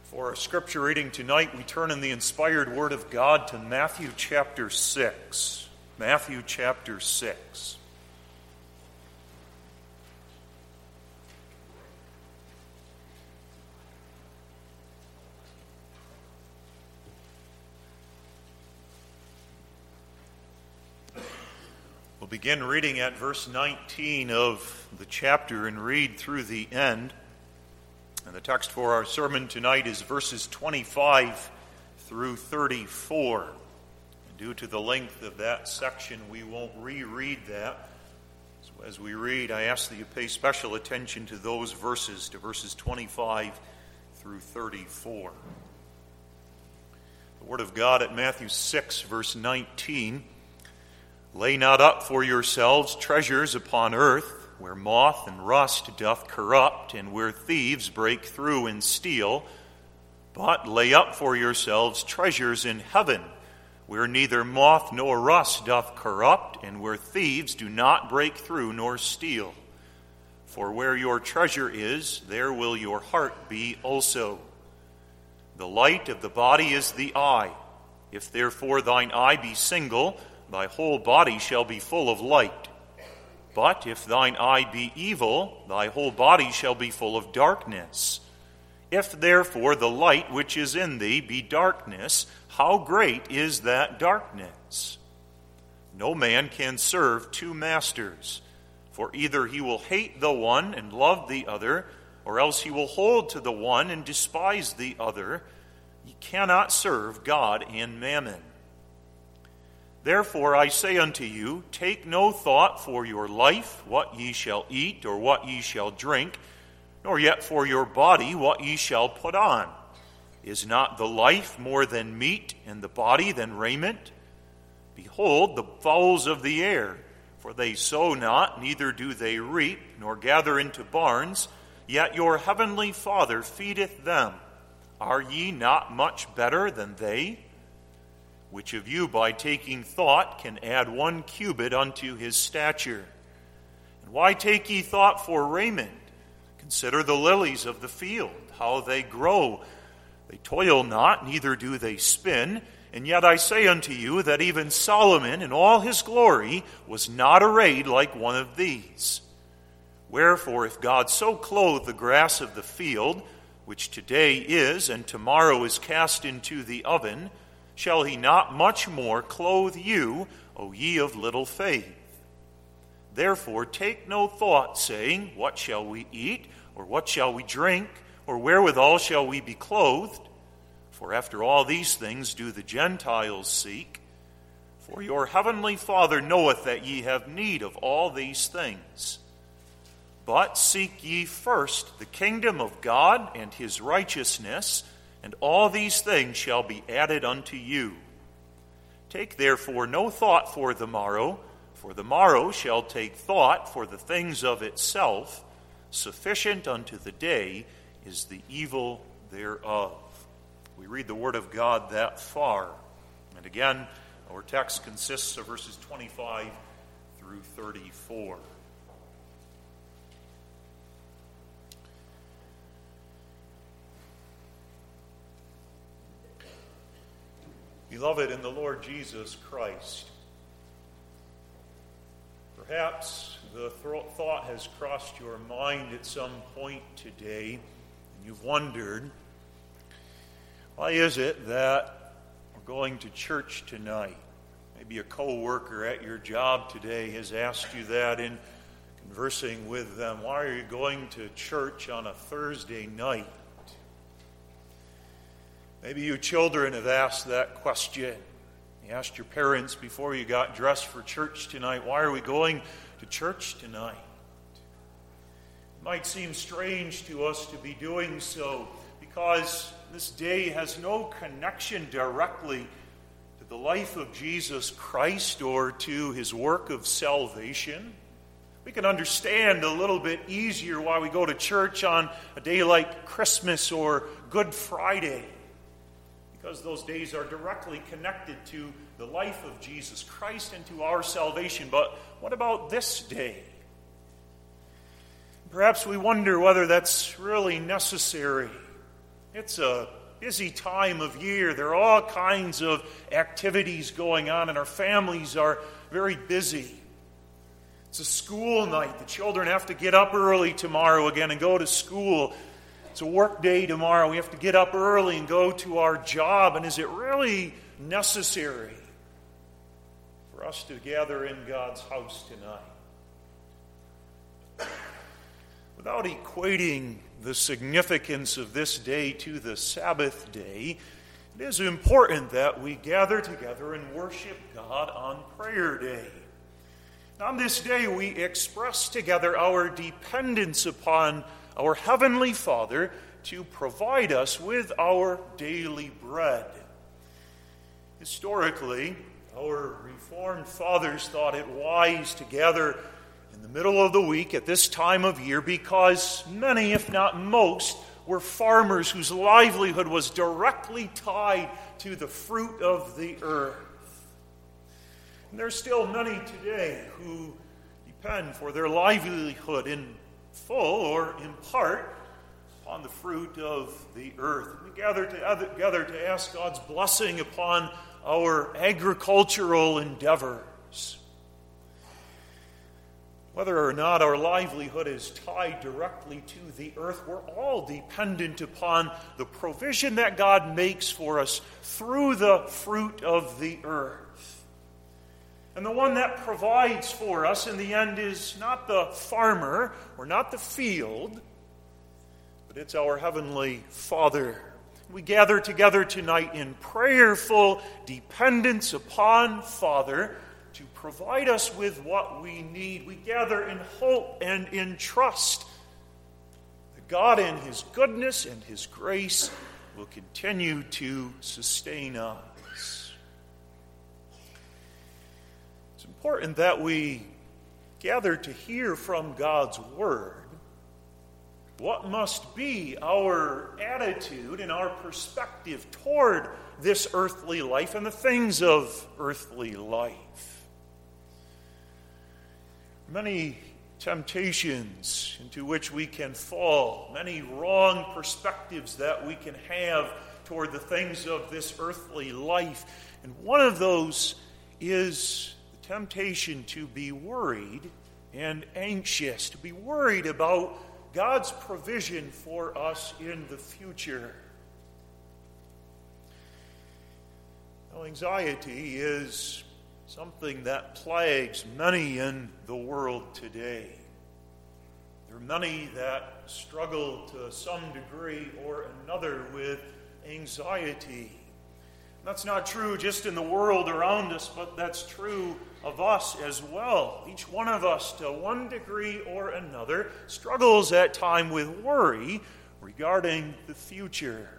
For our scripture reading tonight, we turn in the inspired Word of God to Matthew chapter 6. Matthew chapter 6. We'll begin reading at verse 19 of the chapter and read through the end. And the text for our sermon tonight is verses 25 through 34. And due to the length of that section, we won't reread that. So as we read, I ask that you pay special attention to those verses, to verses 25 through 34. The Word of God at Matthew 6, verse 19. Lay not up for yourselves treasures upon earth, where moth and rust doth corrupt, and where thieves break through and steal. But lay up for yourselves treasures in heaven, where neither moth nor rust doth corrupt, and where thieves do not break through nor steal. For where your treasure is, there will your heart be also. The light of the body is the eye. If therefore thine eye be single, thy whole body shall be full of light. But if thine eye be evil, thy whole body shall be full of darkness. If therefore the light which is in thee be darkness, how great is that darkness? No man can serve two masters, for either he will hate the one and love the other, or else he will hold to the one and despise the other. Ye cannot serve God and mammon. Therefore I say unto you, take no thought for your life, what ye shall eat, or what ye shall drink, nor yet for your body, what ye shall put on. Is not the life more than meat, and the body than raiment? Behold the fowls of the air, for they sow not, neither do they reap, nor gather into barns, yet your heavenly Father feedeth them. Are ye not much better than they? Which of you, by taking thought, can add 1 cubit unto his stature? And why take ye thought for raiment? Consider the lilies of the field, how they grow. They toil not, neither do they spin. And yet I say unto you that even Solomon in all his glory was not arrayed like one of these. Wherefore, if God so clothe the grass of the field, which today is and tomorrow is cast into the oven, shall he not much more clothe you, O ye of little faith? Therefore take no thought, saying, what shall we eat, or what shall we drink, or wherewithal shall we be clothed? For after all these things do the Gentiles seek. For your heavenly Father knoweth that ye have need of all these things. But seek ye first the kingdom of God and his righteousness, and all these things shall be added unto you. Take therefore no thought for the morrow shall take thought for the things of itself. Sufficient unto the day is the evil thereof. We read the Word of God that far. And again, our text consists of verses 25 through 34. Beloved in the Lord Jesus Christ, perhaps the thought has crossed your mind at some point today, and you've wondered, why is it that we're going to church tonight? Maybe a co-worker at your job today has asked you that in conversing with them. Why are you going to church on a Thursday night? Maybe you children have asked that question. You asked your parents before you got dressed for church tonight, why are we going to church tonight? It might seem strange to us to be doing so because this day has no connection directly to the life of Jesus Christ or to his work of salvation. We can understand a little bit easier why we go to church on a day like Christmas or Good Friday, because those days are directly connected to the life of Jesus Christ and to our salvation. But what about this day? Perhaps we wonder whether that's really necessary. It's a busy time of year. There are all kinds of activities going on, and our families are very busy. It's a school night. The children have to get up early tomorrow again and go to school. It's a work day tomorrow. We have to get up early and go to our job. And is it really necessary for us to gather in God's house tonight? Without equating the significance of this day to the Sabbath day, it is important that we gather together and worship God on prayer day. On this day, we express together our dependence upon our Heavenly Father to provide us with our daily bread. Historically, our Reformed fathers thought it wise to gather in the middle of the week at this time of year because many, if not most, were farmers whose livelihood was directly tied to the fruit of the earth. And there are still many today who depend for their livelihood in full or in part upon the fruit of the earth. We gather together to ask God's blessing upon our agricultural endeavors. Whether or not our livelihood is tied directly to the earth, we're all dependent upon the provision that God makes for us through the fruit of the earth. And the one that provides for us in the end is not the farmer or not the field, but it's our Heavenly Father. We gather together tonight in prayerful dependence upon Father to provide us with what we need. We gather in hope and in trust that God in His goodness and His grace will continue to sustain us. It's important that we gather to hear from God's Word what must be our attitude and our perspective toward this earthly life and the things of earthly life. Many temptations into which we can fall, many wrong perspectives that we can have toward the things of this earthly life. And one of those is the temptation to be worried and anxious, to be worried about God's provision for us in the future. Now, anxiety is something that plagues many in the world today. There are many that struggle to some degree or another with anxiety. That's not true just in the world around us, but that's true of us as well. Each one of us, to one degree or another, struggles at times with worry regarding the future.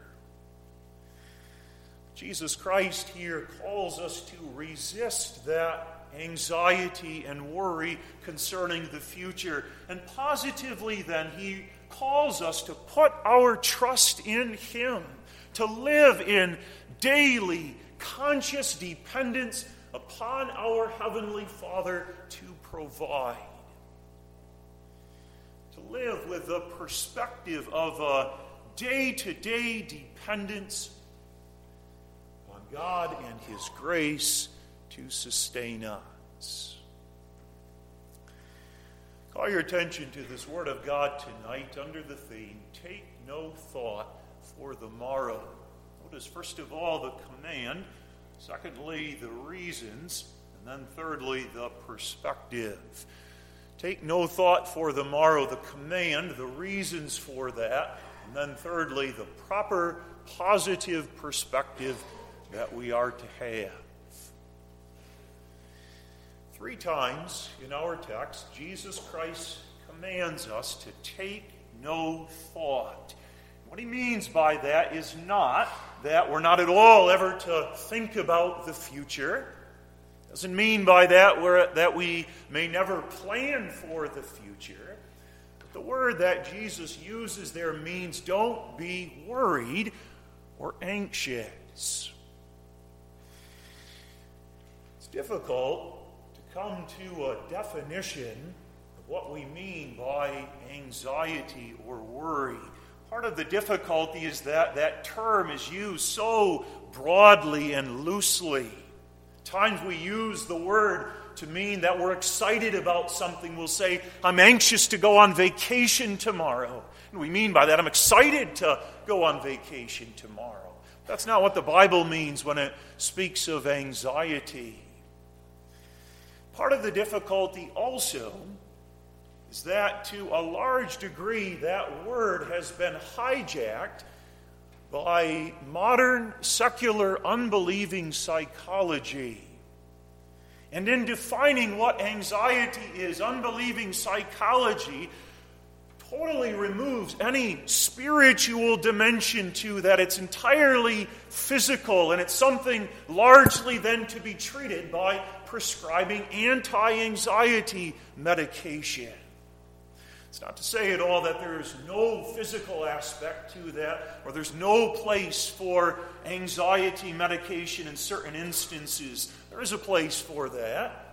Jesus Christ here calls us to resist that anxiety and worry concerning the future. And positively then, He calls us to put our trust in Him, to live in daily, conscious dependence upon our Heavenly Father to provide. To live with the perspective of a day-to-day dependence on God and His grace to sustain us. Call your attention to this Word of God tonight under the theme, Take No Thought for the Morrow. Notice, first of all, the command, secondly, the reasons, and then thirdly, the perspective. Take no thought for the morrow, the command, the reasons for that, and then thirdly, the proper positive perspective that we are to have. 3 times in our text, Jesus Christ commands us to take no thought. What he means by that is not that we're not at all ever to think about the future. Doesn't mean by that that we may never plan for the future. But the word that Jesus uses there means don't be worried or anxious. It's difficult to come to a definition of what we mean by anxiety or worry. Part of the difficulty is that that term is used so broadly and loosely. At times we use the word to mean that we're excited about something. We'll say, I'm anxious to go on vacation tomorrow. And we mean by that, I'm excited to go on vacation tomorrow. That's not what the Bible means when it speaks of anxiety. Part of the difficulty also is that to a large degree that word has been hijacked by modern secular unbelieving psychology. And in defining what anxiety is, unbelieving psychology totally removes any spiritual dimension to that. It's entirely physical, and it's something largely then to be treated by prescribing anti-anxiety medication. It's not to say at all that there's no physical aspect to that, or there's no place for anxiety medication in certain instances. There is a place for that.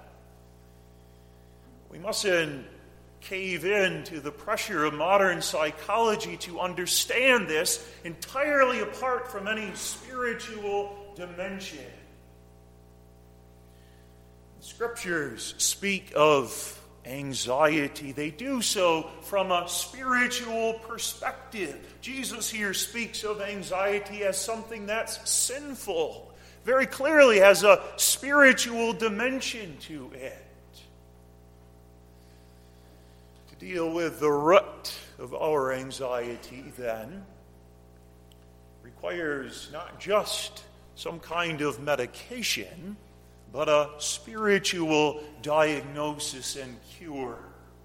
We mustn't cave in to the pressure of modern psychology to understand this entirely apart from any spiritual dimension. The Scriptures speak of anxiety. They do so from a spiritual perspective. Jesus here speaks of anxiety as something that's sinful. Very clearly has a spiritual dimension to it. To deal with the root of our anxiety, then, requires not just some kind of medication, but a spiritual diagnosis and cure.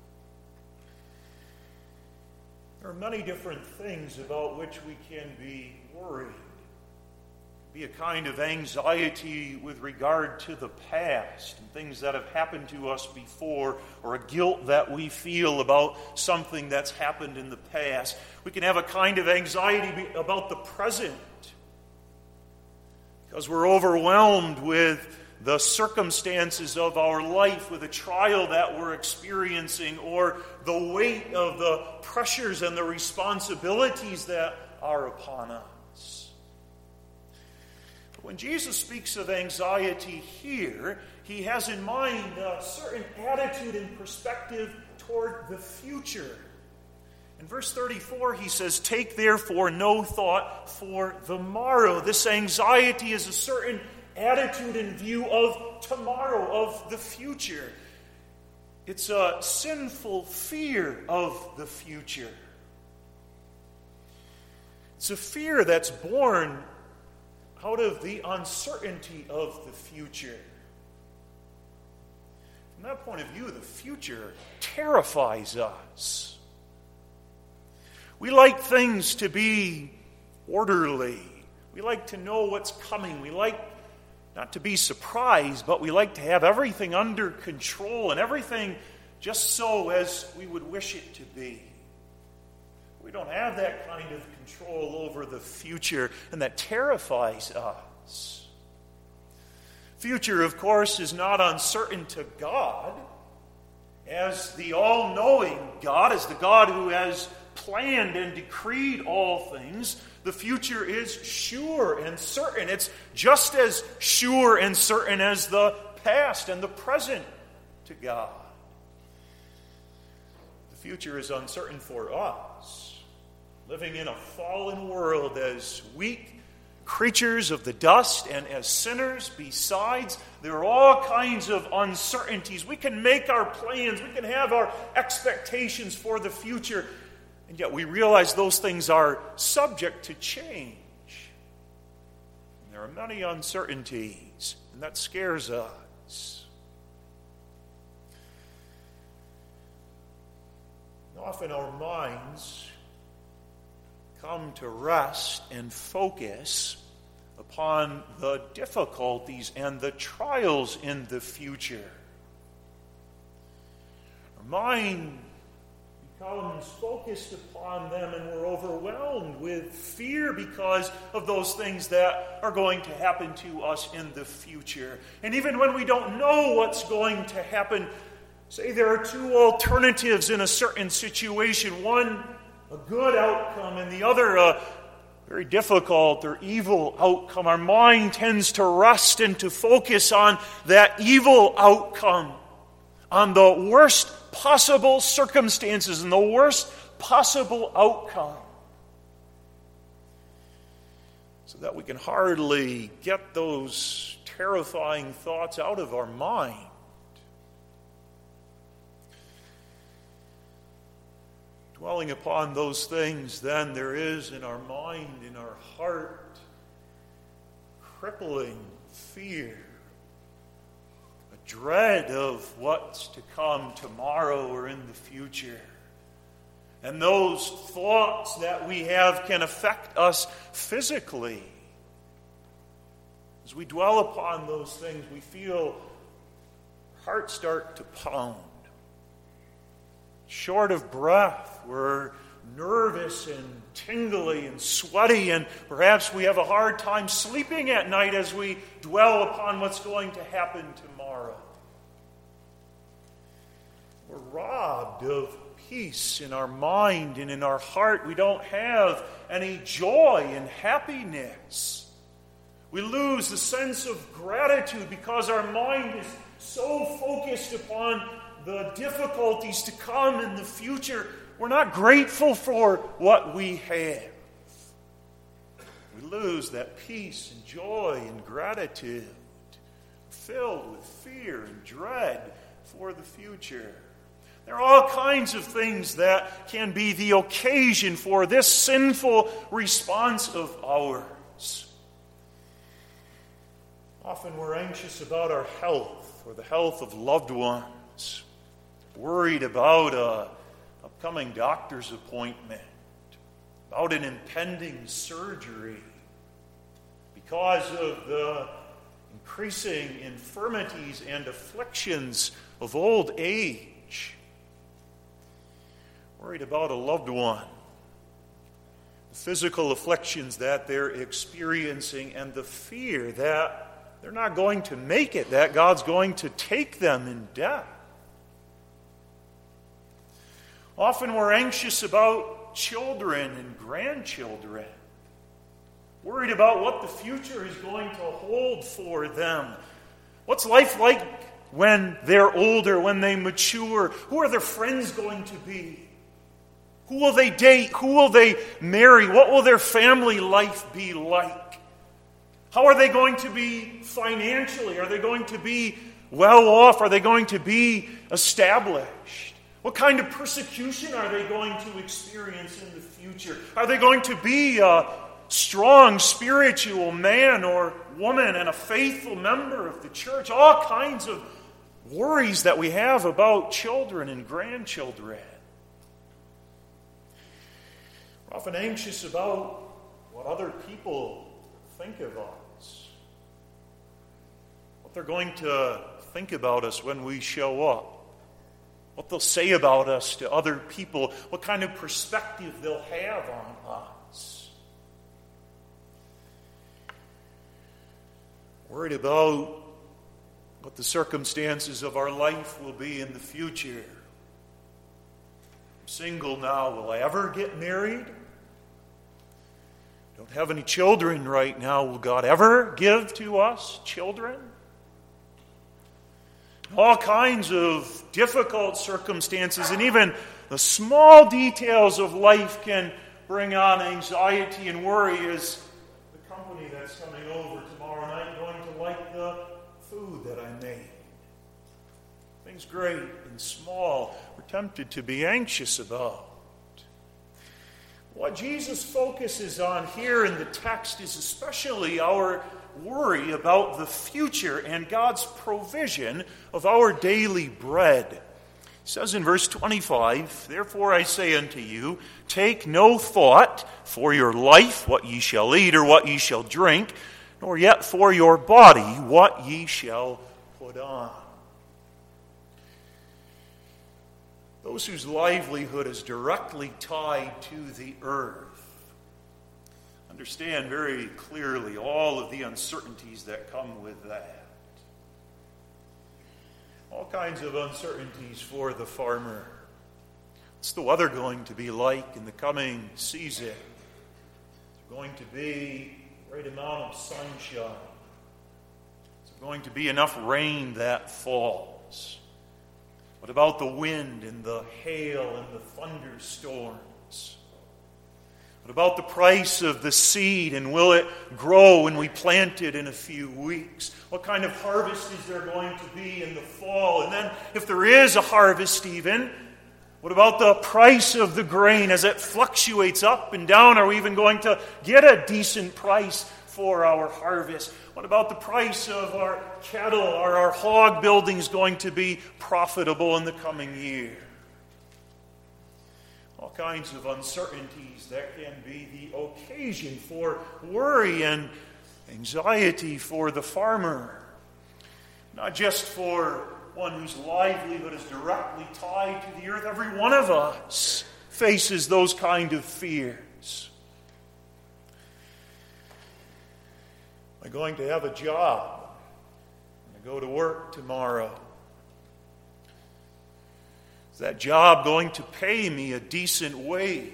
There are many different things about which we can be worried. Be a kind of anxiety with regard to the past and things that have happened to us before, or a guilt that we feel about something that's happened in the past. We can have a kind of anxiety about the present because we're overwhelmed with the circumstances of our life, with a trial that we're experiencing, or the weight of the pressures and the responsibilities that are upon us. But when Jesus speaks of anxiety here, he has in mind a certain attitude and perspective toward the future. In verse 34, he says, "Take therefore no thought for the morrow." This anxiety is a certain attitude and view of tomorrow, of the future. It's a sinful fear of the future. It's a fear that's born out of the uncertainty of the future. From that point of view, the future terrifies us. We like things to be orderly. We like to know what's coming. We like not to be surprised, but we like to have everything under control and everything just so as we would wish it to be. We don't have that kind of control over the future, and that terrifies us. Future, of course, is not uncertain to God. As the all-knowing God, as the God who has planned and decreed all things, the future is sure and certain. It's just as sure and certain as the past and the present to God. The future is uncertain for us, living in a fallen world as weak creatures of the dust and as sinners. Besides, there are all kinds of uncertainties. We can make our plans, we can have our expectations for the future, and yet we realize those things are subject to change. And there are many uncertainties, and that scares us. And often our minds come to rest and focus upon the difficulties and the trials in the future. Our mind becomes focused upon them, and we're overwhelmed with fear because of those things that are going to happen to us in the future. And even when we don't know what's going to happen, say there are two alternatives in a certain situation. One, a good outcome and the other a very difficult or evil outcome, our mind tends to rest and to focus on that evil outcome, on the worst possible circumstances and the worst possible outcome, so that we can hardly get those terrifying thoughts out of our mind. Dwelling upon those things, then, there is in our mind, in our heart, crippling fear, a dread of what's to come tomorrow or in the future. And those thoughts that we have can affect us physically. As we dwell upon those things, we feel our hearts start to pound. Short of breath, we're nervous and tingly and sweaty, and perhaps we have a hard time sleeping at night as we dwell upon what's going to happen tomorrow. We're robbed of peace in our mind and in our heart. We don't have any joy and happiness. We lose the sense of gratitude because our mind is so focused upon the difficulties to come in the future. We're not grateful for what we have. We lose that peace and joy and gratitude, filled with fear and dread for the future. There are all kinds of things that can be the occasion for this sinful response of ours. Often we're anxious about our health or the health of loved ones, worried about an upcoming doctor's appointment, about an impending surgery, because of the increasing infirmities and afflictions of old age, worried about a loved one, the physical afflictions that they're experiencing, and the fear that they're not going to make it, that God's going to take them in death. Often we're anxious about children and grandchildren, worried about what the future is going to hold for them. What's life like when they're older, when they mature? Who are their friends going to be? Who will they date? Who will they marry? What will their family life be like? How are they going to be financially? Are they going to be well off? Are they going to be established? What kind of persecution are they going to experience in the future? Are they going to be a strong spiritual man or woman and a faithful member of the church? All kinds of worries that we have about children and grandchildren. We're often anxious about what other people think of us, what they're going to think about us when we show up, what they'll say about us to other people, what kind of perspective they'll have on us. Worried about what the circumstances of our life will be in the future. I'm single now. Will I ever get married? Don't have any children right now. Will God ever give to us children? All kinds of difficult circumstances, and even the small details of life can bring on anxiety and worry. Is the company that's coming over tomorrow night going to like the food that I made? Things great and small we're tempted to be anxious about. What Jesus focuses on here in the text is especially our worry about the future and God's provision of our daily bread. It says in verse 25, "Therefore I say unto you, take no thought for your life, what ye shall eat or what ye shall drink, nor yet for your body, what ye shall put on." Those whose livelihood is directly tied to the earth understand very clearly all of the uncertainties that come with that. All kinds of uncertainties for the farmer. What's the weather going to be like in the coming season? Is there going to be the right amount of sunshine? Is there going to be enough rain that falls? What about the wind and the hail and the thunderstorms? What about the price of the seed, and will it grow when we plant it in a few weeks? What kind of harvest is there going to be in the fall? And then, if there is a harvest even, what about the price of the grain as it fluctuates up and down? Are we even going to get a decent price for our harvest? What about the price of our cattle? Are our hog buildings going to be profitable in the coming year? All kinds of uncertainties that can be the occasion for worry and anxiety for the farmer. Not just for one whose livelihood is directly tied to the earth. Every one of us faces those kind of fears. Am I going to have a job? Am I going to go to work tomorrow? Is that job going to pay me a decent wage?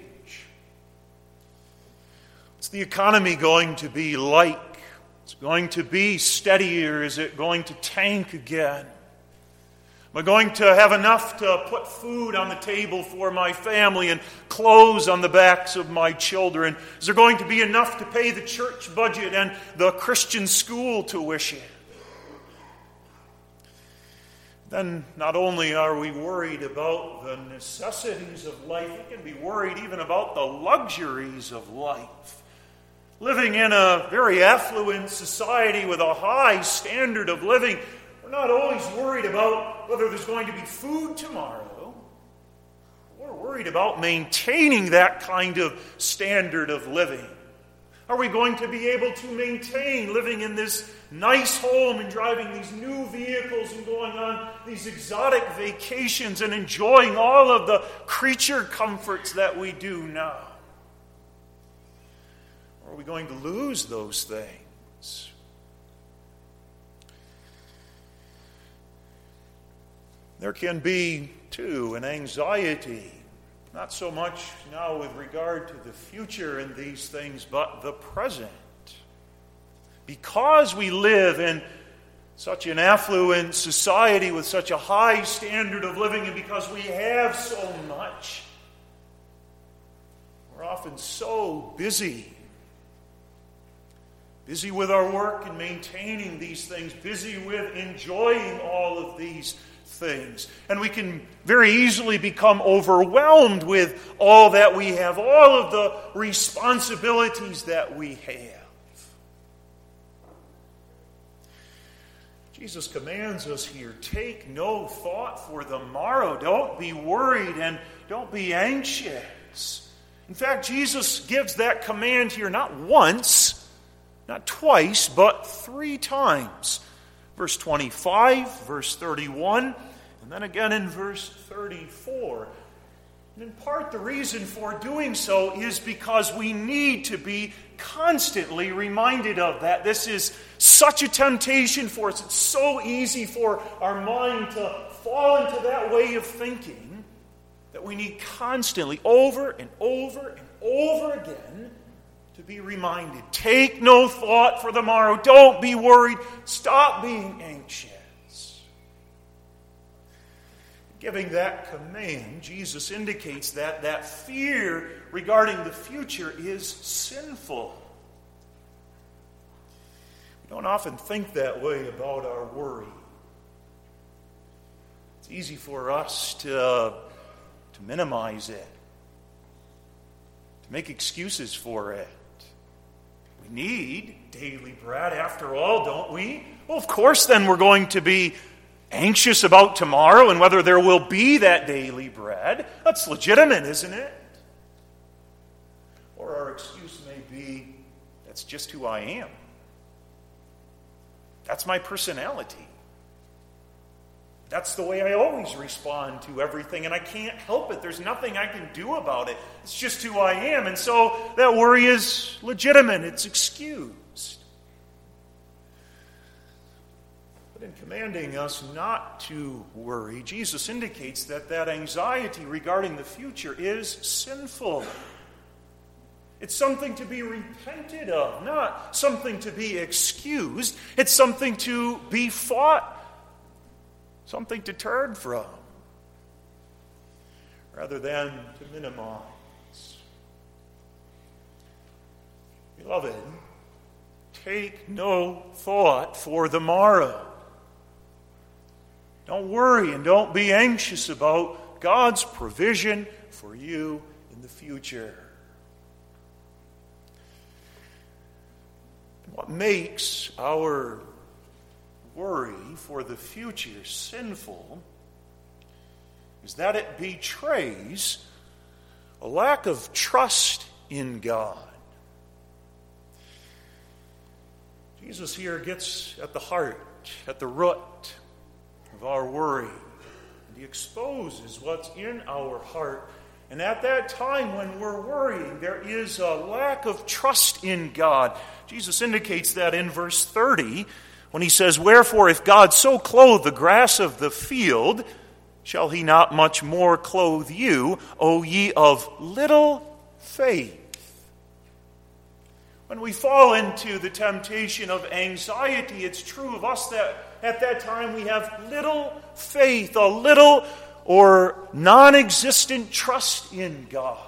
What's the economy going to be like? Is it going to be steady, or is it going to tank again? Am I going to have enough to put food on the table for my family and clothes on the backs of my children? Is there going to be enough to pay the church budget and the Christian school tuition? Then not only are we worried about the necessities of life, we can be worried even about the luxuries of life. Living in a very affluent society with a high standard of living, we're not always worried about whether there's going to be food tomorrow. We're worried about maintaining that kind of standard of living. Are we going to be able to maintain living in this nice home and driving these new vehicles and going on these exotic vacations and enjoying all of the creature comforts that we do now? Or are we going to lose those things? There can be, too, an anxiety, not so much now with regard to the future and these things, but the present. Because we live in such an affluent society with such a high standard of living, and because we have so much, we're often so busy. Busy with our work and maintaining these things, busy with enjoying all of these things. And we can very easily become overwhelmed with all that we have, all of the responsibilities that we have. Jesus commands us here, take no thought for the morrow. Don't be worried and don't be anxious. In fact, Jesus gives that command here not once, not twice, but 3 times. Verse 25, verse 31, and then again in verse 34. And in part, the reason for doing so is because we need to be constantly reminded of that. This is such a temptation for us. It's so easy for our mind to fall into that way of thinking that we need constantly, over and over and over again, to be reminded. Take no thought for the morrow. Don't be worried. Stop being anxious. Giving that command, Jesus indicates that fear regarding the future is sinful. We don't often think that way about our worry. It's easy for us to minimize it, to make excuses for it. We need daily bread after all, don't we? Well, of course, then we're going to be anxious about tomorrow and whether there will be that daily bread. That's legitimate, isn't it? Or our excuse may be, that's just who I am. That's my personality. That's the way I always respond to everything, and I can't help it. There's nothing I can do about it. It's just who I am. And so that worry is legitimate. It's excused. But in commanding us not to worry, Jesus indicates that anxiety regarding the future is sinful. It's something to be repented of, not something to be excused. It's something to be fought, something to turn from, rather than to minimize. Beloved, take no thought for the morrow. Don't worry and don't be anxious about God's provision for you in the future. What makes our worry for the future sinful is that it betrays a lack of trust in God. Jesus here gets at the heart, at the root of our worry. And he exposes what's in our heart. And at that time when we're worrying, there is a lack of trust in God. Jesus indicates that in verse 30 when he says, "Wherefore, if God so clothe the grass of the field, shall he not much more clothe you, O ye of little faith?" When we fall into the temptation of anxiety, it's true of us that at that time we have little faith, a little or non-existent trust in God.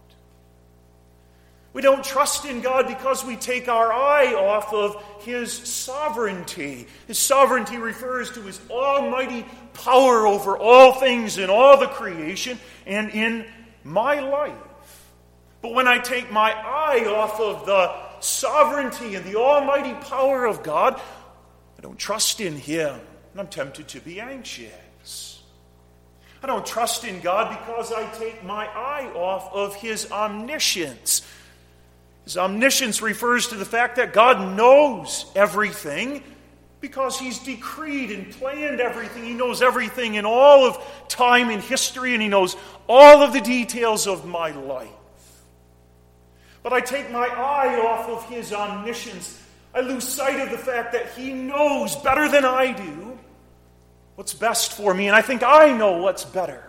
We don't trust in God because we take our eye off of His sovereignty. His sovereignty refers to His almighty power over all things in all the creation and in my life. But when I take my eye off of the sovereignty and the almighty power of God, I don't trust in Him, and I'm tempted to be anxious. I don't trust in God because I take my eye off of His omniscience. His omniscience refers to the fact that God knows everything because He's decreed and planned everything. He knows everything in all of time and history, and He knows all of the details of my life. But I take my eye off of His omniscience. I lose sight of the fact that He knows better than I do what's best for me, and I think I know what's better.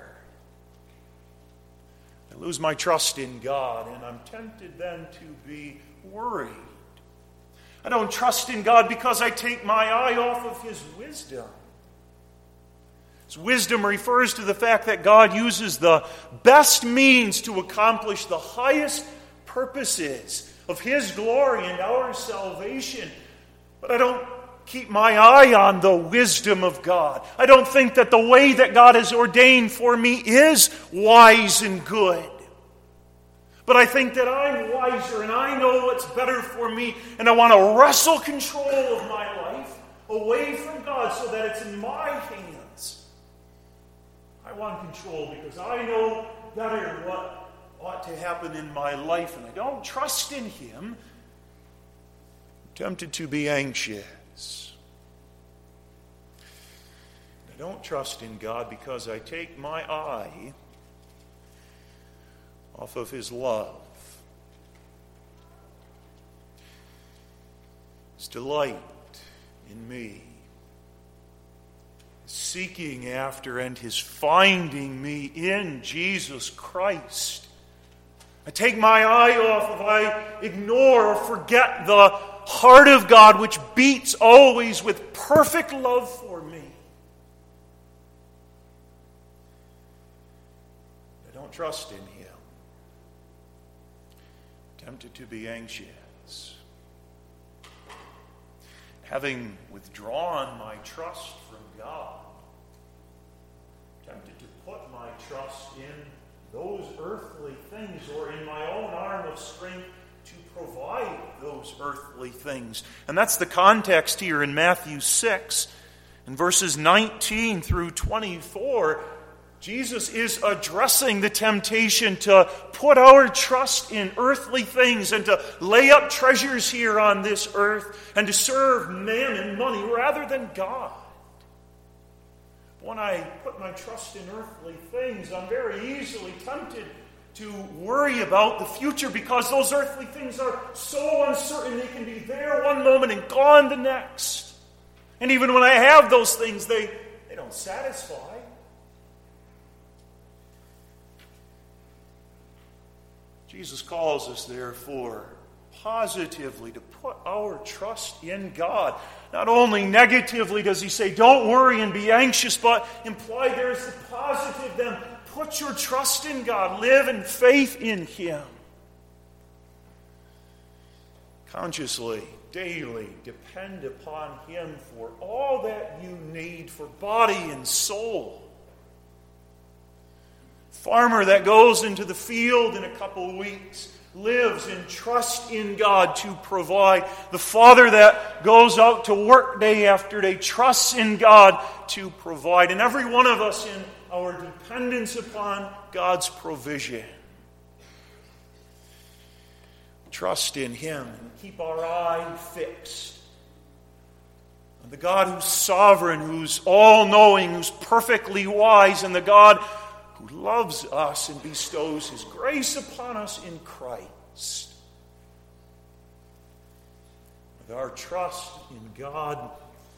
I lose my trust in God, and I'm tempted then to be worried. I don't trust in God because I take my eye off of His wisdom. His wisdom refers to the fact that God uses the best means to accomplish the highest purposes of His glory and our salvation. But I don't keep my eye on the wisdom of God. I don't think that the way that God has ordained for me is wise and good. But I think that I'm wiser and I know what's better for me, and I want to wrestle control of my life away from God so that it's in my hands. I want control because I know better what ought to happen in my life, and I don't trust in Him. I'm tempted to be anxious. I don't trust in God because I take my eye off of His love, His delight in me, seeking after and His finding me in Jesus Christ. I take my eye off of, I ignore or forget the heart of God which beats always with perfect love for me. I don't trust in Him. Tempted to be anxious. Having withdrawn my trust from God, tempted to put my trust in those earthly things or in my own arm of strength to provide those earthly things. And that's the context here in Matthew 6. In verses 19 through 24, Jesus is addressing the temptation to put our trust in earthly things and to lay up treasures here on this earth and to serve mammon, money, rather than God. When I put my trust in earthly things, I'm very easily tempted to worry about the future because those earthly things are so uncertain. They can be there one moment and gone the next. And even when I have those things, they don't satisfy. Jesus calls us, therefore, positively to put our trust in God. Not only negatively does he say, don't worry and be anxious, but implied there is the positive then. Put your trust in God. Live in faith in Him. Consciously, daily, depend upon Him for all that you need for body and soul. Farmer that goes into the field in a couple of weeks lives in trust in God to provide. The father that goes out to work day after day trusts in God to provide. And every one of us in our dependence upon God's provision. Trust in Him and keep our eye fixed on the God who's sovereign, who's all-knowing, who's perfectly wise, and the God who loves us and bestows His grace upon us in Christ. With our trust in God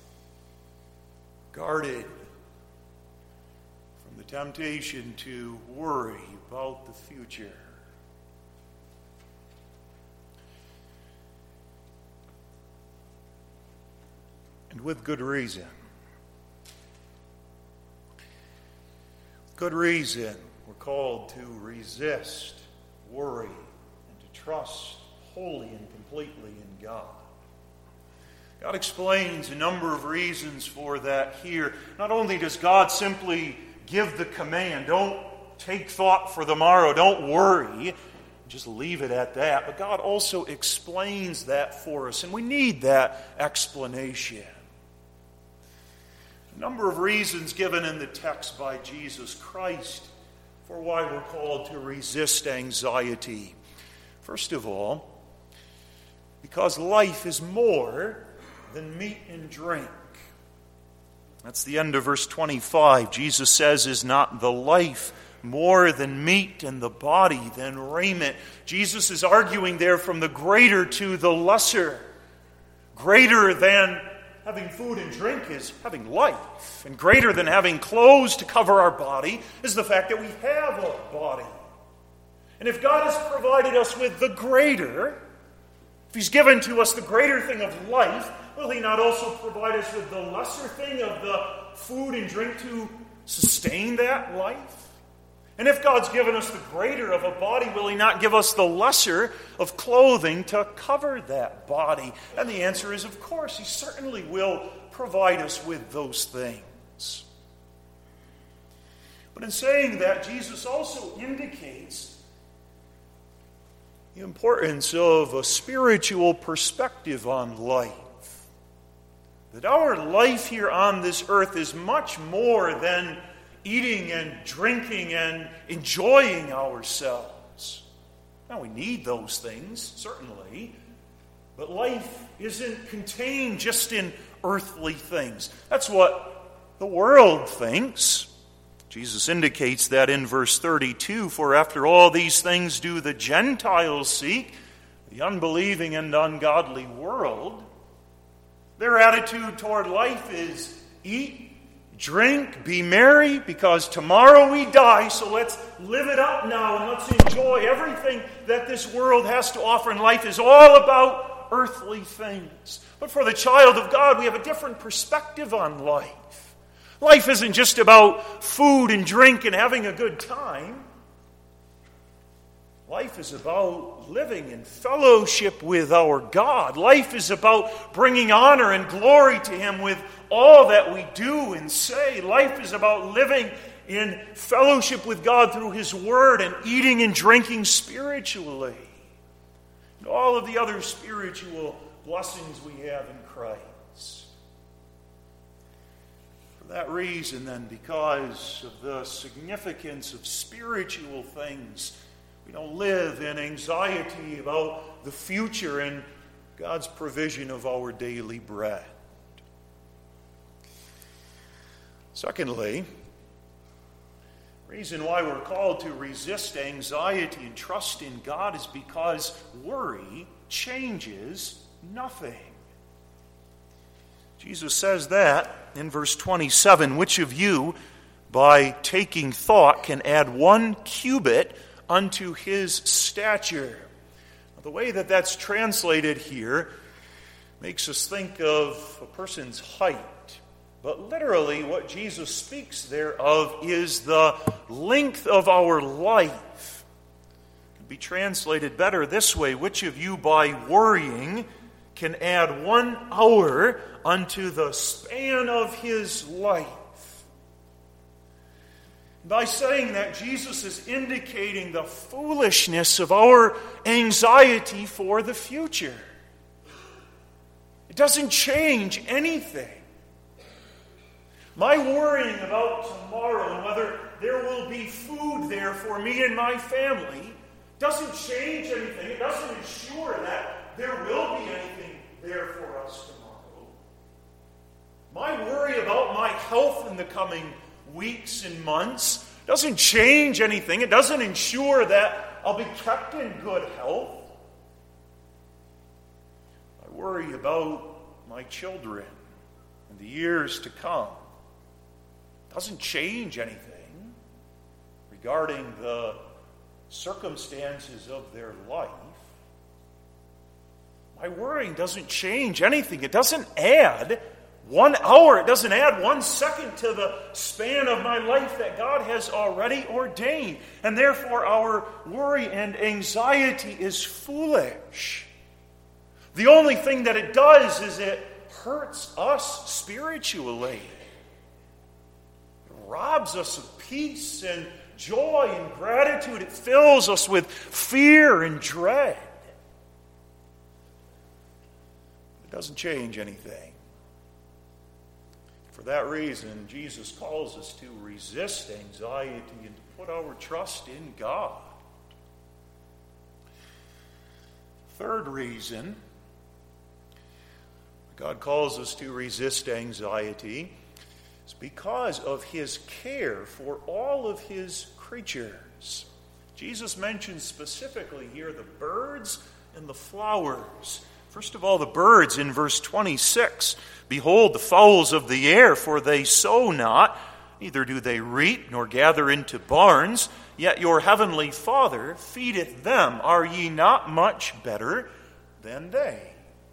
guarded from the temptation to worry about the future. And with good reason. Good reason we're called to resist worry and to trust wholly and completely in God. God explains a number of reasons for that here. Not only does God simply give the command, don't take thought for the morrow, don't worry, just leave it at that, but God also explains that for us, and we need that explanation. A number of reasons given in the text by Jesus Christ for why we're called to resist anxiety. First of all, because life is more than meat and drink. That's the end of verse 25. Jesus says, is not the life more than meat and the body than raiment? Jesus is arguing there from the greater to the lesser. Greater than having food and drink is having life. And greater than having clothes to cover our body is the fact that we have a body. And if God has provided us with the greater, if He's given to us the greater thing of life, will He not also provide us with the lesser thing of the food and drink to sustain that life? And if God's given us the greater of a body, will He not give us the lesser of clothing to cover that body? And the answer is, of course, He certainly will provide us with those things. But in saying that, Jesus also indicates the importance of a spiritual perspective on life. That our life here on this earth is much more than eating and drinking and enjoying ourselves. Now, we need those things, certainly, but life isn't contained just in earthly things. That's what the world thinks. Jesus indicates that in verse 32, for after all these things do the Gentiles seek, the unbelieving and ungodly world. Their attitude toward life is eat, drink, be merry, because tomorrow we die, so let's live it up now and let's enjoy everything that this world has to offer. And life is all about earthly things. But for the child of God, we have a different perspective on life. Life isn't just about food and drink and having a good time. Life is about living in fellowship with our God. Life is about bringing honor and glory to Him with all that we do and say. Life is about living in fellowship with God through His Word and eating and drinking spiritually. And all of the other spiritual blessings we have in Christ. For that reason, then, because of the significance of spiritual things, we don't live in anxiety about the future and God's provision of our daily bread. Secondly, the reason why we're called to resist anxiety and trust in God is because worry changes nothing. Jesus says that in verse 27. Which of you, by taking thought, can add 1 cubit unto his stature? The way that that's translated here makes us think of a person's height. But literally, what Jesus speaks there of is the length of our life. It can be translated better this way. Which of you, by worrying, can add 1 hour unto the span of his life? By saying that, Jesus is indicating the foolishness of our anxiety for the future. It doesn't change anything. My worrying about tomorrow and whether there will be food there for me and my family doesn't change anything. It doesn't ensure that there will be anything there for us tomorrow. My worry about my health in the coming weeks and months doesn't change anything. It doesn't ensure that I'll be kept in good health. I worry about my children and the years to come. It doesn't change anything regarding the circumstances of their life. My worrying doesn't change anything. It doesn't add 1 hour. It doesn't add 1 second to the span of my life that God has already ordained. And therefore our worry and anxiety is foolish. The only thing that it does is it hurts us spiritually. It robs us of peace and joy and gratitude. It fills us with fear and dread. It doesn't change anything. For that reason, Jesus calls us to resist anxiety and to put our trust in God. Third reason God calls us to resist anxiety is because of his care for all of his creatures. Jesus mentions specifically here the birds and the flowers. First of all, the birds in verse 26. Behold, the fowls of the air, for they sow not, neither do they reap, nor gather into barns, yet your heavenly Father feedeth them. Are ye not much better than they?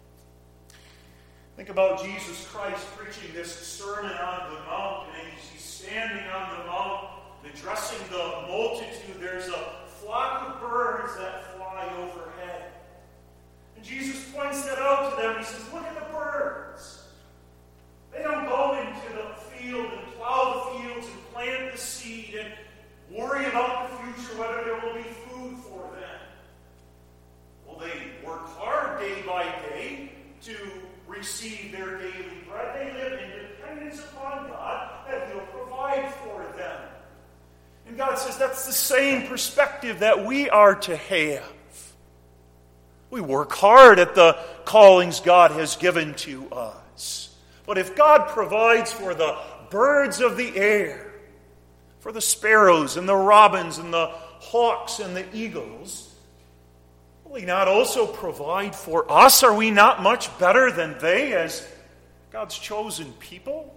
Think about Jesus Christ preaching this Sermon on the Mount, and he's standing on the mount, addressing the multitude. There's a flock of birds that fly overhead. And Jesus points that out to them. He says, look at the birds. They don't go into the field and plow the fields and plant the seed and worry about the future, whether there will be food for them. Well, they work hard day by day to receive their daily bread. They live in dependence upon God that he'll provide for them. And God says that's the same perspective that we are to have. We work hard at the callings God has given to us. But if God provides for the birds of the air, for the sparrows and the robins and the hawks and the eagles, will he not also provide for us? Are we not much better than they as God's chosen people?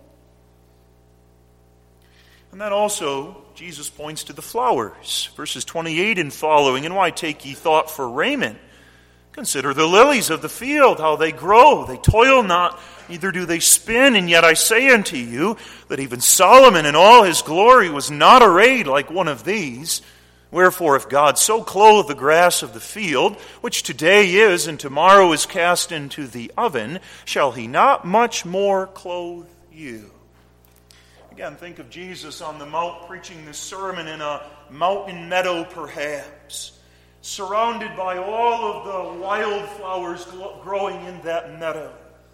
And then also, Jesus points to the flowers. Verses 28 and following, and why take ye thought for raiment? Consider the lilies of the field, how they grow. They toil not, neither do they spin. And yet I say unto you that even Solomon in all his glory was not arrayed like one of these. Wherefore, if God so clothe the grass of the field, which today is and tomorrow is cast into the oven, shall he not much more clothe you? Again, think of Jesus on the mount preaching this sermon in a mountain meadow perhaps, surrounded by all of the wildflowers growing in that meadow.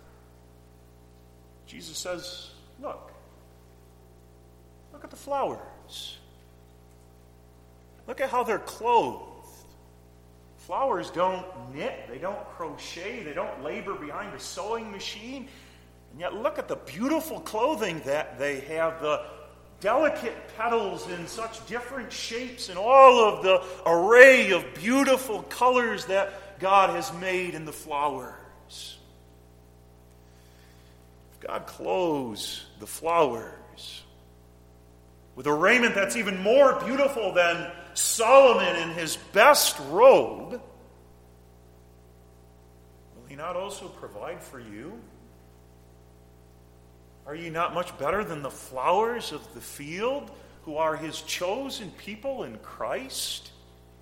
Jesus says, look at the flowers. Look at how they're clothed. Flowers don't knit, they don't crochet, they don't labor behind a sewing machine. And yet look at the beautiful clothing that they have, the delicate petals in such different shapes and all of the array of beautiful colors that God has made in the flowers. If God clothes the flowers with a raiment that's even more beautiful than Solomon in his best robe. Will he not also provide for you? Are ye not much better than the flowers of the field, who are his chosen people in Christ?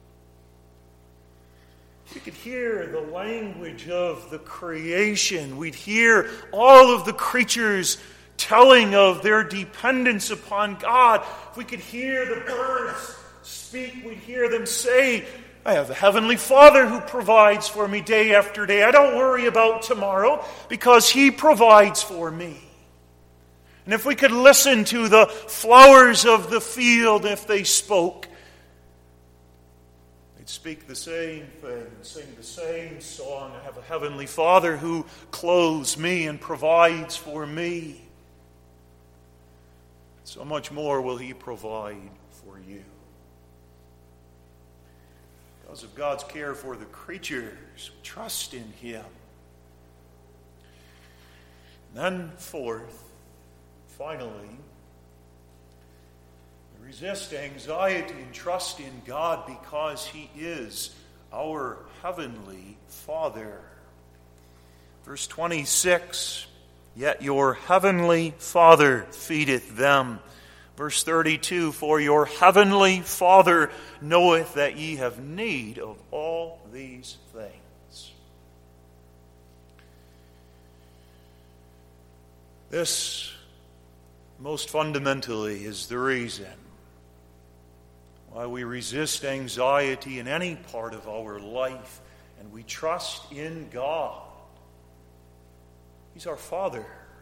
We could hear the language of the creation. We'd hear all of the creatures telling of their dependence upon God. If we could hear the birds speak, we'd hear them say, I have a heavenly Father who provides for me day after day. I don't worry about tomorrow because he provides for me. And if we could listen to the flowers of the field, if they spoke, they'd speak the same thing, sing the same song. I have a heavenly Father who clothes me and provides for me. So much more will he provide for you. Because of God's care for the creatures, trust in him. And then fourth, finally, resist anxiety and trust in God because he is our heavenly Father. Verse 26, yet your heavenly Father feedeth them. Verse 32, for your heavenly Father knoweth that ye have need of all these things. This, most fundamentally, is the reason why we resist anxiety in any part of our life and we trust in God. He's our Father.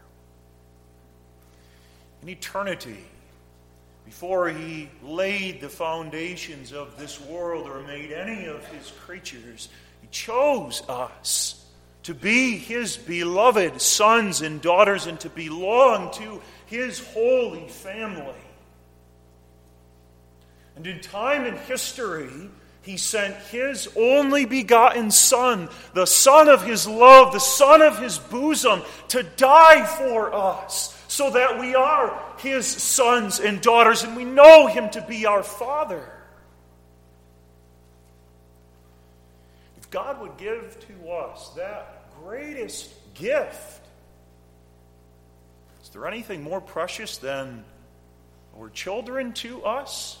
In eternity, before he laid the foundations of this world or made any of his creatures, he chose us to be his beloved sons and daughters and to belong to his holy family. And in time and history, he sent his only begotten Son, the Son of his love, the Son of his bosom, to die for us so that we are his sons and daughters and we know him to be our Father. If God would give to us that greatest gift, is there anything more precious than our children to us?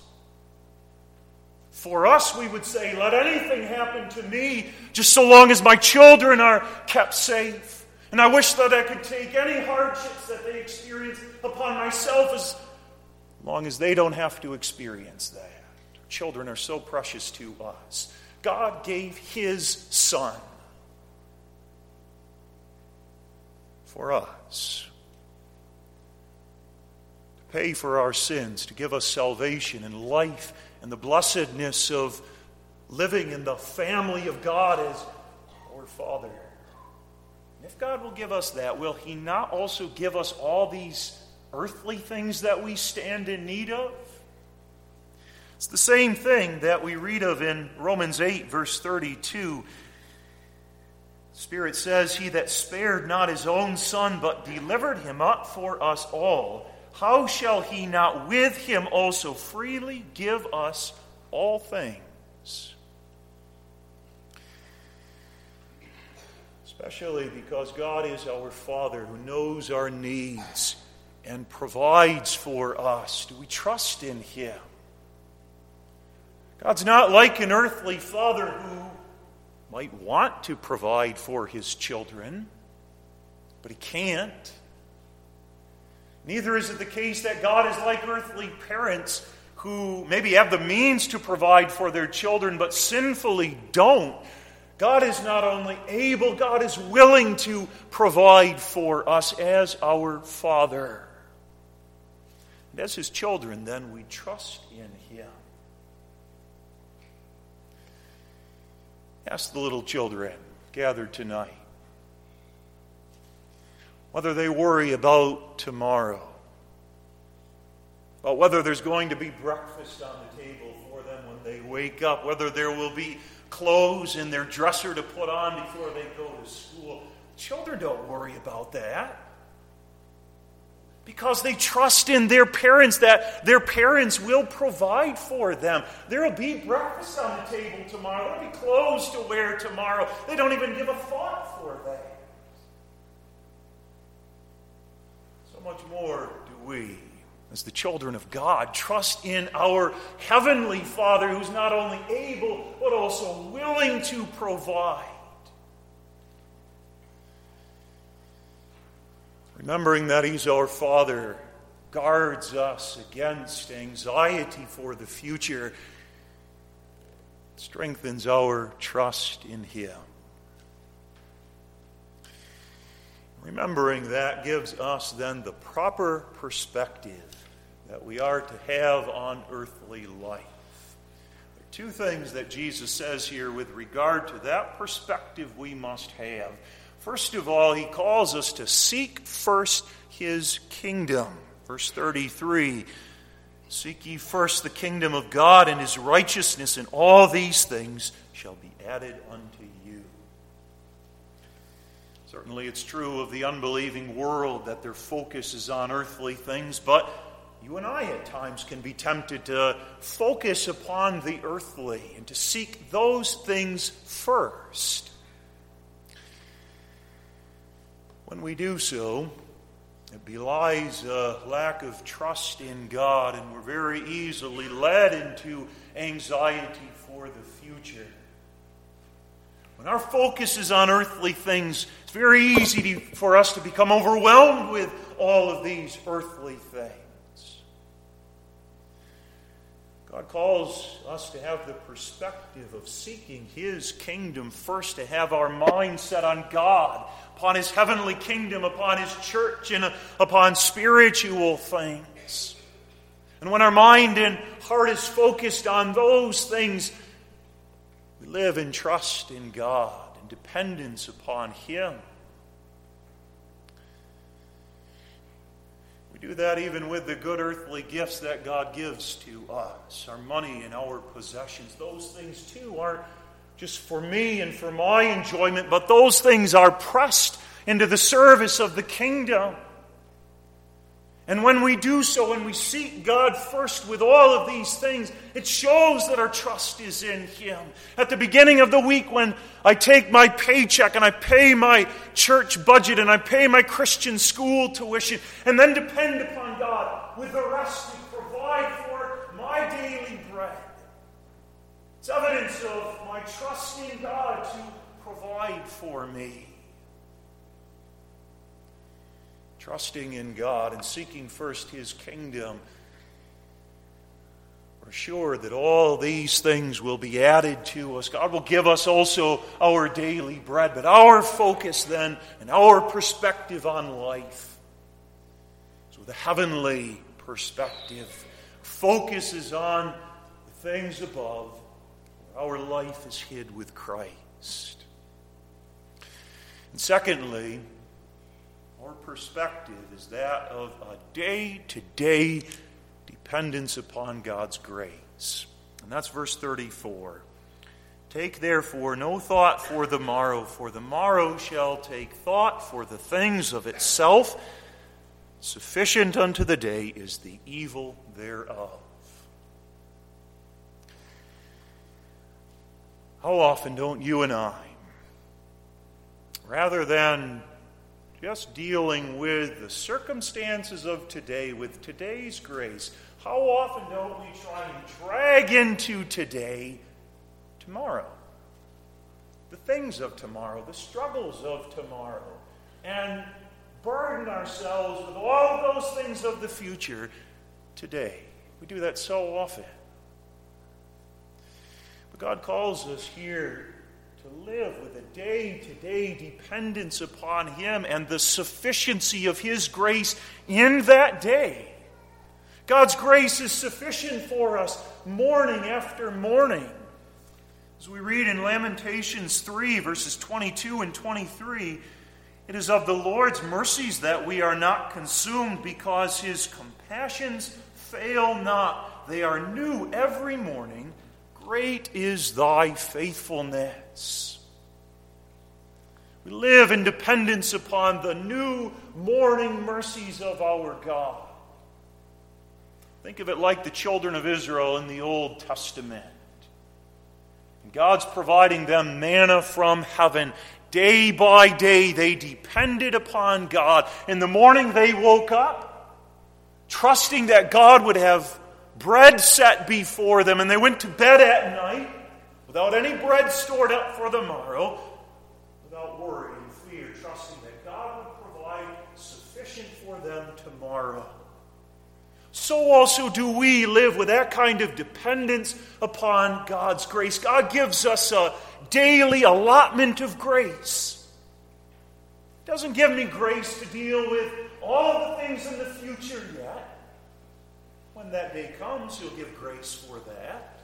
For us, we would say, let anything happen to me just so long as my children are kept safe. And I wish that I could take any hardships that they experience upon myself as long as they don't have to experience that. Children are so precious to us. God gave his Son for us to pay for our sins, to give us salvation and life and the blessedness of living in the family of God as our Father. And if God will give us that, will he not also give us all these earthly things that we stand in need of? It's the same thing that we read of in Romans 8, verse 32. The Spirit says, he that spared not his own Son, but delivered him up for us all, how shall he not with him also freely give us all things? Especially because God is our Father who knows our needs and provides for us. Do we trust in him? God's not like an earthly father who might want to provide for his children, but he can't. Neither is it the case that God is like earthly parents who maybe have the means to provide for their children, but sinfully don't. God is not only able, God is willing to provide for us as our Father. And as his children, then, we trust in him. Ask the little children gathered tonight whether they worry about tomorrow, about whether there's going to be breakfast on the table for them when they wake up, whether there will be clothes in their dresser to put on before they go to school. Children don't worry about that. Because they trust in their parents, that their parents will provide for them. There will be breakfast on the table tomorrow. There will be clothes to wear tomorrow. They don't even give a thought for that. So much more do we, as the children of God, trust in our Heavenly Father, who's not only able, but also willing to provide. Remembering that He's our Father guards us against anxiety for the future, strengthens our trust in Him. Remembering that gives us then the proper perspective that we are to have on earthly life. There are two things that Jesus says here with regard to that perspective we must have. First of all, He calls us to seek first His kingdom. Verse 33, seek ye first the kingdom of God and His righteousness, and all these things shall be added unto you. Certainly it's true of the unbelieving world that their focus is on earthly things, but you and I at times can be tempted to focus upon the earthly and to seek those things first. When we do so, it belies a lack of trust in God, and we're very easily led into anxiety for the future. When our focus is on earthly things, it's very easy for us to become overwhelmed with all of these earthly things. God calls us to have the perspective of seeking His kingdom first, to have our mind set on God, upon His heavenly kingdom, upon His church, and upon spiritual things. And when our mind and heart is focused on those things, we live in trust in God and dependence upon Him. We do that even with the good earthly gifts that God gives to us, our money and our possessions. Those things too aren't just for me and for my enjoyment, but those things are pressed into the service of the kingdom. And when we do so, when we seek God first with all of these things, it shows that our trust is in Him. At the beginning of the week, when I take my paycheck and I pay my church budget and I pay my Christian school tuition, and then depend upon God with the rest to provide for my daily bread, it's evidence of my trust in God to provide for me. Trusting in God and seeking first His kingdom, we're sure that all these things will be added to us. God will give us also our daily bread, but our focus then and our perspective on life is with a heavenly perspective. Focus is on the things above, where our life is hid with Christ. And secondly, our perspective is that of a day-to-day dependence upon God's grace. And that's verse 34. Take therefore no thought for the morrow shall take thought for the things of itself. Sufficient unto the day is the evil thereof. How often don't you and I, rather than just dealing with the circumstances of today, with today's grace, how often don't we try and drag into today tomorrow? The things of tomorrow, the struggles of tomorrow, and burden ourselves with all of those things of the future today. We do that so often. But God calls us here to live with a day-to-day dependence upon Him and the sufficiency of His grace in that day. God's grace is sufficient for us morning after morning. As we read in Lamentations 3, verses 22 and 23, it is of the Lord's mercies that we are not consumed, because His compassions fail not. They are new every morning. Great is thy faithfulness. We live in dependence upon the new morning mercies of our God. Think of it like the children of Israel in the Old Testament. God's providing them manna from heaven. Day by day, they depended upon God. In the morning, they woke up, trusting that God would have bread set before them, and they went to bed at night without any bread stored up for the morrow, without worry and fear, trusting that God would provide sufficient for them tomorrow. So also do we live with that kind of dependence upon God's grace. God gives us a daily allotment of grace. He doesn't give me grace to deal with all of the things in the future yet. When that day comes, He'll give grace for that.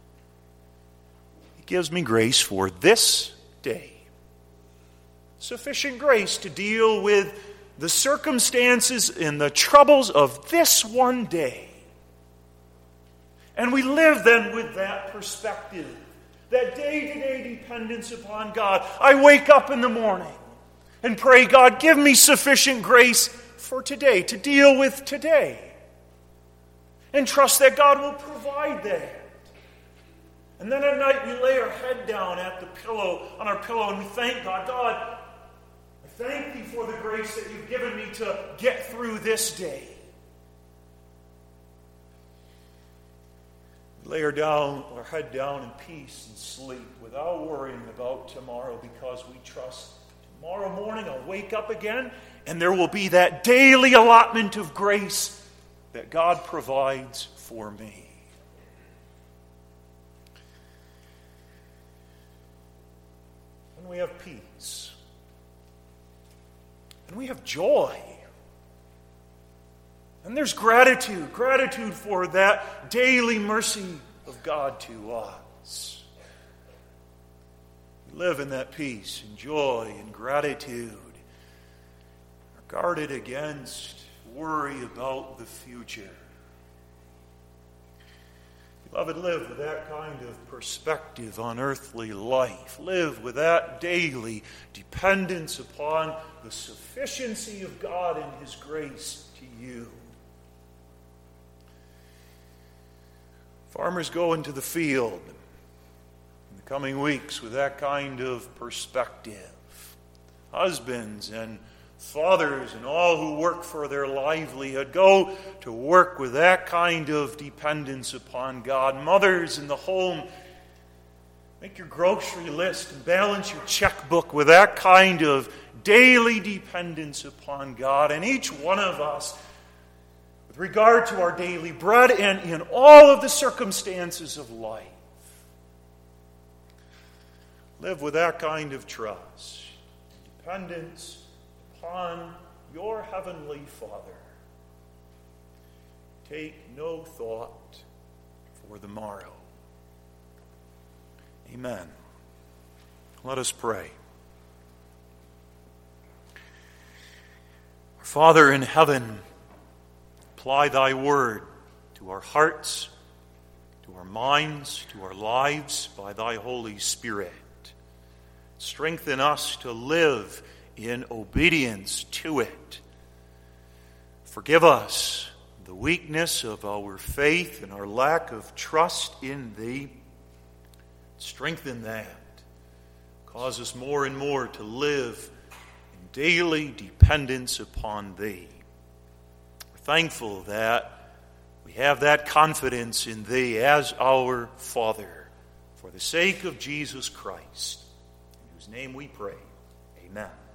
He gives me grace for this day. Sufficient grace to deal with the circumstances and the troubles of this one day. And we live then with that perspective, that day-to-day dependence upon God. I wake up in the morning and pray, God, give me sufficient grace for today, to deal with today. And trust that God will provide that. And then at night we lay our head down on our pillow, and we thank God. God, thank Thee for the grace that You've given me to get through this day. We lay our head down in peace and sleep without worrying about tomorrow, because we trust tomorrow morning I'll wake up again and there will be that daily allotment of grace that God provides for me. And we have peace. And we have joy. And there's gratitude for that daily mercy of God to us. We live in that peace and joy and gratitude, are guarded against worry about the future. Beloved, live with that kind of perspective on earthly life. Live with that daily dependence upon the sufficiency of God and His grace to you. Farmers go into the field in the coming weeks with that kind of perspective. Husbands and fathers and all who work for their livelihood go to work with that kind of dependence upon God. Mothers in the home, make your grocery list and balance your checkbook with that kind of daily dependence upon God. And each one of us, with regard to our daily bread and in all of the circumstances of life, live with that kind of trust, dependence upon your heavenly Father. Take no thought for the morrow. Amen. Let us pray. Our Father in heaven, apply Thy word to our hearts, to our minds, to our lives by Thy Holy Spirit. Strengthen us to live in obedience to it. Forgive us the weakness of our faith and our lack of trust in Thee. Strengthen that. Cause us more and more to live in daily dependence upon Thee. We're thankful that we have that confidence in Thee as our Father, for the sake of Jesus Christ, in whose name we pray. Amen.